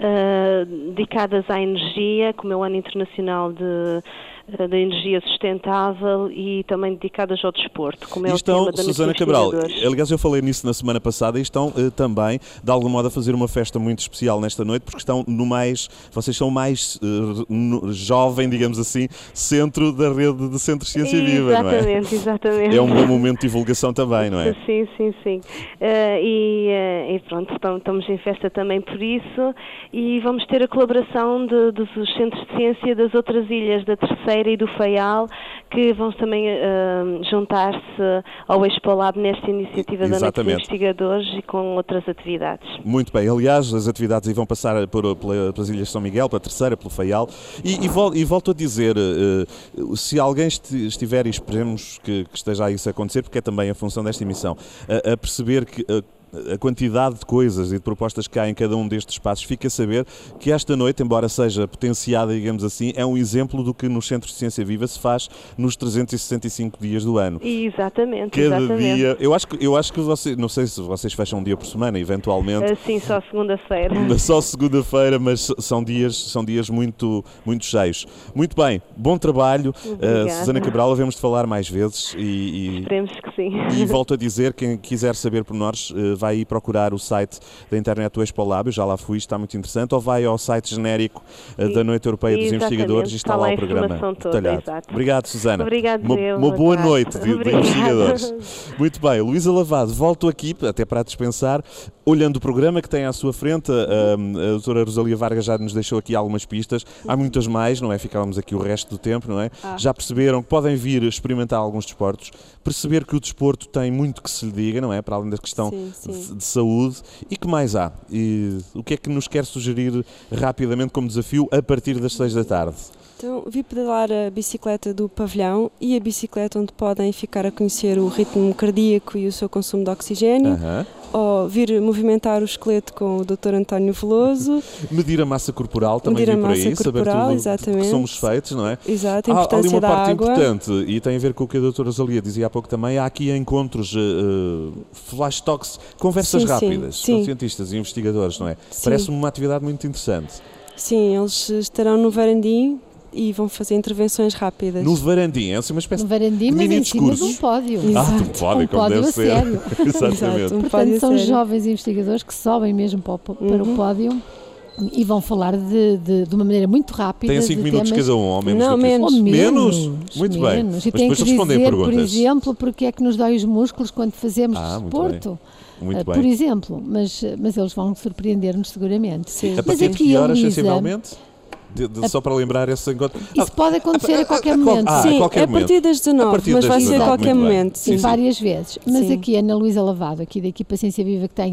uh, dedicadas à energia, como é o Ano Internacional de da energia sustentável e também dedicadas ao desporto, como é e o estão, tema da Susana Cabral, aliás eu falei nisso na semana passada, e estão uh, também, de algum modo, a fazer uma festa muito especial nesta noite, porque estão no mais, vocês são mais uh, no, jovem, digamos assim, centro da rede de Centros de Ciência Viva, não é? Exatamente, exatamente. É um bom momento de divulgação também, não é? Sim, sim, sim. Uh, e, uh, e pronto, estamos em festa também por isso, e vamos ter a colaboração de, dos Centros de Ciência das outras ilhas da Terceira e do Faial, que vão também uh, juntar-se ao Expo Lab nesta iniciativa Exatamente. da Noite dos Investigadores e com outras atividades. Muito bem, aliás, as atividades aí vão passar por, pela, pelas Ilhas de São Miguel, pela Terceira, pelo Faial, e, e, vol, e volto a dizer, uh, se alguém estiver, e esperemos que, que esteja a isso a acontecer, porque é também a função desta emissão, a, a perceber que... Uh, a quantidade de coisas e de propostas que há em cada um destes espaços, fica a saber que esta noite, embora seja potenciada, digamos assim, é um exemplo do que nos Centros de Ciência Viva se faz nos trezentos e sessenta e cinco dias do ano. Exatamente, Cada exatamente. dia, eu acho que, eu acho que vocês, não sei se vocês fecham um dia por semana, eventualmente. Uh, sim, só segunda-feira. Só segunda-feira, mas são dias, são dias muito, muito cheios. Muito bem, bom trabalho. Uh, Susana Cabral, havemos de falar mais vezes. E, e, Esperemos que sim. E volto a dizer, quem quiser saber pormenores, uh, vai aí procurar o site da internet do Expo Lab, eu já lá fui, está muito interessante, ou vai ao site genérico uh, da Noite Europeia dos Investigadores e está, está lá, lá o programa detalhado. Obrigado, Susana. Obrigado, uma, eu, uma boa tarde. noite de, de investigadores. Muito bem, Luísa Lavado, volto aqui, até para dispensar, olhando o programa que tem à sua frente, a, a doutora Rosalia Vargas já nos deixou aqui algumas pistas, há muitas mais, não é? Ficávamos aqui o resto do tempo, não é? Ah. Já perceberam que podem vir experimentar alguns desportos, perceber que o desporto tem muito que se lhe diga, não é? Para além da questão sim, sim. De, de saúde. E que mais há? E o que é que nos quer sugerir rapidamente como desafio a partir das seis da tarde? Então, vi pedalar a bicicleta do pavilhão e a bicicleta onde podem ficar a conhecer o ritmo cardíaco e o seu consumo de oxigênio. Uh-huh. Ou vir movimentar o esqueleto com o doutor António Veloso. Medir a massa corporal, também Medir vir por aí, corporal, saber tudo exatamente. que somos feitos, não é? Exato, a importância há ali uma da parte água. importante, e tem a ver com o que a doutora Rosalia dizia há pouco também, há aqui encontros, uh, flash talks, conversas sim, rápidas sim, com sim. cientistas e investigadores, não é? Sim. Parece-me uma atividade muito interessante. Sim, eles estarão no Varandim e vão fazer intervenções rápidas. No Varandim, é assim uma espécie no Varandim, de mas mini em cima discursos. de um pódio. Ah, de um pódio, um como pódio deve a ser. sério. Exatamente. Exato, um Portanto, são sério. jovens investigadores que sobem mesmo para o, para uhum. o pódio e vão falar de, de, de uma maneira muito rápida. Tem cinco minutos temas... cada um, ou menos? Não, do que menos. Ou menos. menos. Muito menos. bem. E Mas tem depois que respondem dizer, perguntas. por exemplo, porque é que nos dói os músculos quando fazemos ah, desporto. Muito uh, bem. Por exemplo, mas, mas eles vão surpreender-nos seguramente. Sim. A mas partir aqui de que horas, Luísa, sensivelmente? De, de, só para lembrar esse encontro. Isso pode acontecer a qualquer momento. Ah, sim, a qualquer a partir das dezanove, partir mas das vai ser a dezanove, qualquer muito bem. momento. Sim, Sim, sim. Várias vezes. Mas Sim. aqui a Ana Luísa Lavado, aqui da equipa Ciência Viva, que tem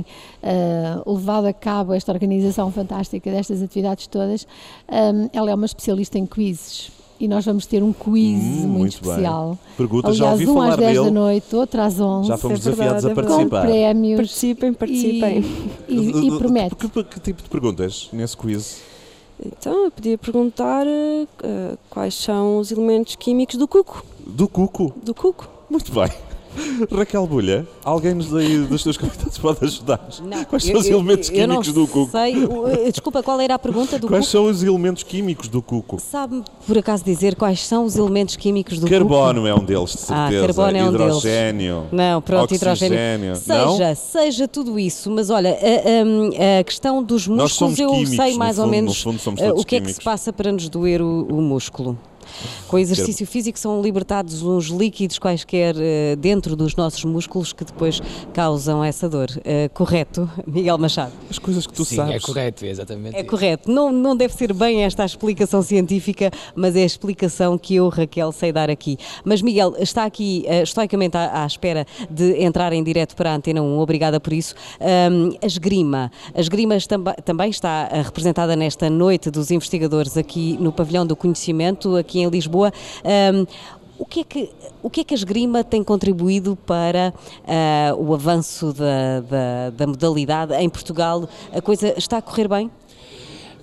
uh, levado a cabo esta organização fantástica destas atividades todas, um, ela é uma especialista em quizzes. E nós vamos ter um quiz hum, muito, muito especial. Perguntas, Aliás, já ouvi um falar às dez dele. da noite, outro às onze. Já fomos é desafiados verdade, a é participar. Com prémios. Participem, participem. E, e, e promete. Que, que, que tipo de perguntas nesse quiz? Então, eu podia perguntar uh, quais são os elementos químicos do cuco. Do cuco? Do cuco. Muito bem. Raquel Bulha, alguém nos daí dos teus convidados pode ajudar-nos? Não, Quais eu, são os eu, elementos eu químicos não do cuco? sei. Desculpa, qual era a pergunta do Quais cuco? são os elementos químicos do cuco? Sabe-me, por acaso, dizer quais são os elementos químicos do Carbono cuco? é um deles, de certeza. Ah, carbono é um hidrogênio. deles. Não, pronto, oxigênio. hidrogênio. Não? Seja, seja tudo isso, mas olha, a, a, a questão dos Nós músculos somos eu químicos, sei mais no ou fundo, menos no fundo somos uh, todos o que é que se químicos. passa para nos doer o, o músculo. Com o exercício físico são libertados uns líquidos quaisquer uh, dentro dos nossos músculos que depois causam essa dor. Uh, correto, Miguel Machado? As coisas que tu Sim, sabes. é correto, exatamente. É correto. Não, não deve ser bem esta a explicação científica, mas é a explicação que eu, Raquel, sei dar aqui. Mas Miguel está aqui uh, estoicamente à, à espera de entrar em direto para a Antena um. Obrigada por isso. Um, a esgrima. A esgrima tamba, também está uh, representada nesta noite dos investigadores aqui no Pavilhão do Conhecimento, aqui em Lisboa. Um, o, que é que, o que é que a esgrima tem contribuído para uh, o avanço da, da, da modalidade em Portugal? A coisa está a correr bem?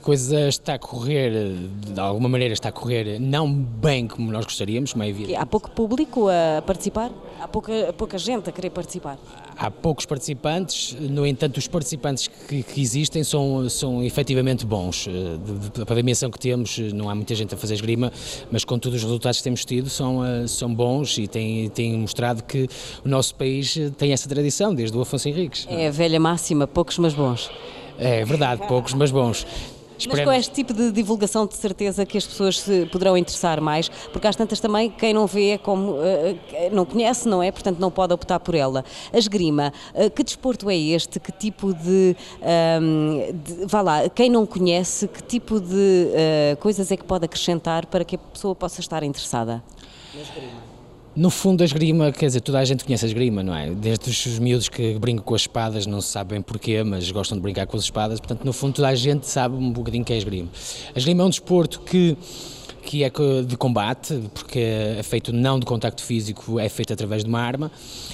coisa está a correr, de alguma maneira está a correr não bem como nós gostaríamos, como é evidente. Há pouco público a participar? Há pouca, pouca gente a querer participar? Há poucos participantes, no entanto os participantes que, que existem são, são efetivamente bons. Para a dimensão que temos, não há muita gente a fazer esgrima, mas com todos os resultados que temos tido são, são bons e têm, têm mostrado que o nosso país tem essa tradição, desde o Afonso Henriques. É a velha máxima, poucos mas bons. É verdade, poucos mas bons. Mas com este tipo de divulgação, de certeza que as pessoas se poderão interessar mais, porque às tantas também quem não vê, como, uh, não conhece, não é? Portanto não pode optar por ela. A esgrima, uh, que desporto é este? Que tipo de, um, de... Vá lá, quem não conhece, que tipo de uh, coisas é que pode acrescentar para que a pessoa possa estar interessada na esgrima? No fundo a esgrima, quer dizer, toda a gente conhece a esgrima, não é? Desde os miúdos que brincam com as espadas, não se sabe bem porquê, mas gostam de brincar com as espadas, portanto no fundo toda a gente sabe um bocadinho que é a esgrima. A esgrima é um desporto que, que é de combate, porque é feito não de contacto físico, é feito através de uma arma,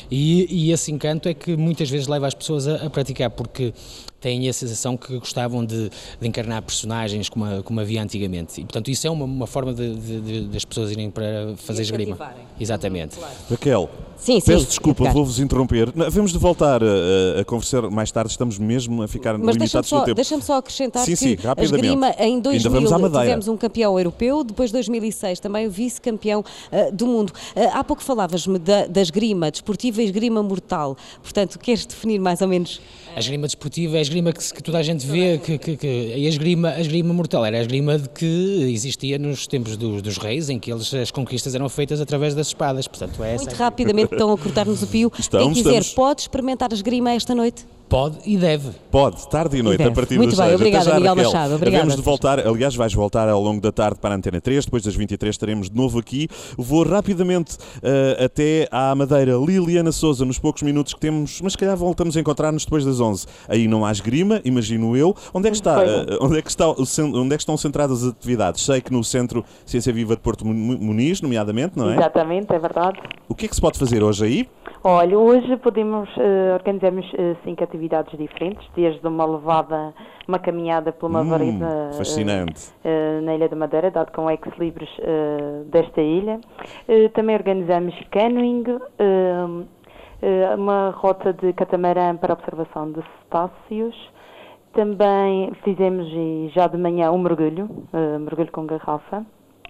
e, e esse encanto é que muitas vezes leva as pessoas a, a praticar, porque têm a sensação que gostavam de, de encarnar personagens como, a, como havia antigamente. E, portanto, isso é uma, uma forma de, de, de, das pessoas irem para fazer esgrima. Exatamente. Claro. Raquel, sim, peço sim, desculpa, vou-vos interromper. Vamos de voltar a, a conversar mais tarde, estamos mesmo a ficar Mas limitados no tempo. Deixa-me só acrescentar sim, que sim, a esgrima em dois mil tivemos um campeão europeu, depois dois mil e seis também o vice-campeão uh, do mundo. Uh, há pouco falavas-me da, da esgrima desportiva e esgrima mortal, portanto, queres definir mais ou menos? A esgrima desportiva é a esgrima que, que toda a gente vê, que, que, que a, esgrima, a esgrima mortal era a esgrima de que existia nos tempos do, dos reis, em que eles, as conquistas eram feitas através das espadas. Portanto, é essa. Muito rapidamente estão a cortar-nos o pio. Estamos, Quem quiser, estamos. pode experimentar a esgrima esta noite? Pode e deve. Pode, tarde e noite, e a partir Muito das bem, seis. obrigada, já, Miguel Raquel. Machado. Obrigada. Havemos de voltar, aliás, vais voltar ao longo da tarde para a Antena três, depois das vinte e três estaremos de novo aqui. Vou rapidamente uh, até à Madeira. Liliana Souza, nos poucos minutos que temos, mas se calhar voltamos a encontrar-nos depois das onze. Aí não há esgrima, imagino eu. Onde é que, está, uh, onde é que, está o, onde é que estão centradas as atividades? Sei que no Centro Ciência Viva de Porto Muniz, nomeadamente, não é? Exatamente, é verdade. O que é que se pode fazer hoje aí? Olha, hoje podemos, uh, organizamos uh, cinco atividades diferentes, desde uma levada, uma caminhada por uma hum, vareda fascinante. Uh, uh, na Ilha da Madeira, dado com ex-libris uh, desta ilha. Uh, também organizamos canoeing, uh, uh, uma rota de catamarã para observação de cetáceos. Também fizemos já de manhã um mergulho, uh, mergulho com garrafa.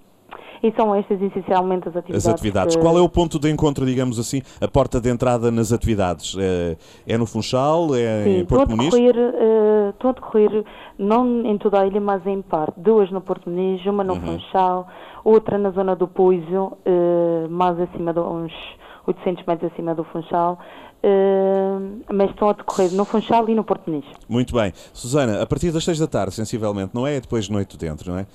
E são estas essencialmente as atividades. As atividades. Que... Qual é o ponto de encontro, digamos assim, a porta de entrada nas atividades? É, é no Funchal? É Sim, em Porto Muniz? Sim, uh, estão a decorrer, não em toda a ilha, mas em parte. Duas no Porto Muniz, uma no uhum. Funchal, outra na zona do Poiso, uh, mais acima de uns oitocentos metros acima do Funchal. Uh, mas estão a decorrer no Funchal e no Porto Muniz. Muito bem. Susana, a partir das seis da tarde, sensivelmente, não é? Depois de noite dentro, não é?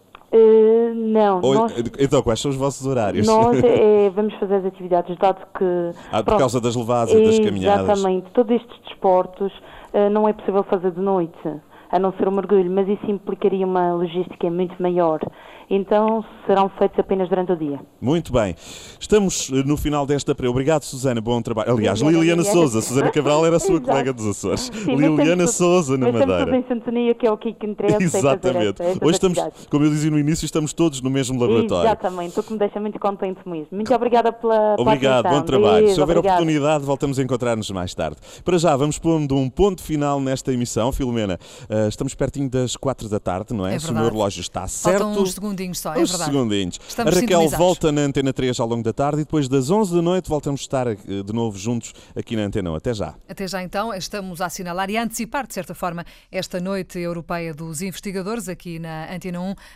Uh, não. Ou, nós, então, quais são os vossos horários? Nós é, vamos fazer as atividades, dado que... Ah, por pronto, causa das levadas e das caminhadas. Exatamente. Todos estes desportos uh, não é possível fazer de noite, a não ser o mergulho, mas isso implicaria uma logística muito maior. Então serão feitos apenas durante o dia. Muito bem. Estamos no final desta... Obrigado, Susana, bom trabalho. Aliás, Liliana, Liliana Souza. Susana Cabral era a sua colega dos Açores. Sim, Liliana Souza, na Madeira. Estamos em sintonia, que é o que interessa. Exatamente. Esta, Hoje estamos, como eu dizia no início, estamos todos no mesmo laboratório. Exatamente, o que me deixa muito contente mesmo. Muito obrigada pela Obrigado, pela bom trabalho. Beijo, Se houver obrigada. oportunidade, voltamos a encontrar-nos mais tarde. Para já, vamos pondo um ponto final nesta emissão. Filomena, uh, estamos pertinho das quatro da tarde, não é? É Se o meu relógio está certo... Faltam uns segundinhos só, é uns verdade. segundinhos. Estamos a Raquel volta sintonizados. na Antena três ao longo da tarde e depois das onze da noite voltamos a estar de novo juntos aqui na Antena um. Até já. Até já então, estamos a assinalar e a antecipar, de certa forma, esta noite europeia dos investigadores aqui na Antena um.